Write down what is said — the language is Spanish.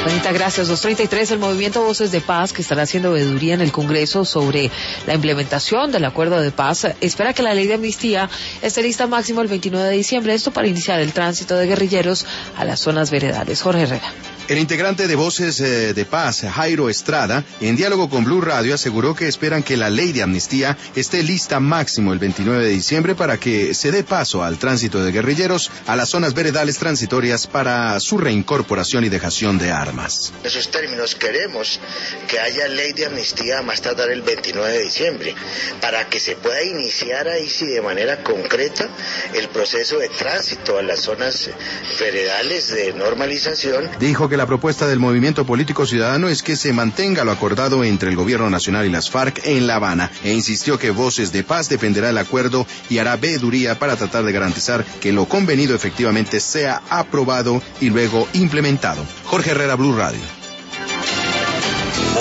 Juanita, gracias. 2:33, el movimiento Voces de Paz, que estará haciendo veeduría en el Congreso sobre la implementación del acuerdo de paz, espera que la ley de amnistía esté lista máximo el 29 de diciembre, esto para iniciar el tránsito de guerrilleros a las zonas veredales. Jorge Herrera. El integrante de Voces de Paz, Jairo Estrada, en diálogo con Blue Radio, aseguró que esperan que la ley de amnistía esté lista máximo el 29 de diciembre para que se dé paso al tránsito de guerrilleros a las zonas veredales transitorias para su reincorporación y dejación de armas. En esos términos queremos que haya ley de amnistía a más tardar el 29 de diciembre, para que se pueda iniciar ahí sí de manera concreta el proceso de tránsito a las zonas veredales de normalización. Dijo que la propuesta del movimiento político ciudadano es que se mantenga lo acordado entre el gobierno nacional y las FARC en La Habana, e insistió que Voces de Paz defenderá el acuerdo y hará veeduría para tratar de garantizar que lo convenido efectivamente sea aprobado y luego implementado. Jorge Herrera, Blue Radio.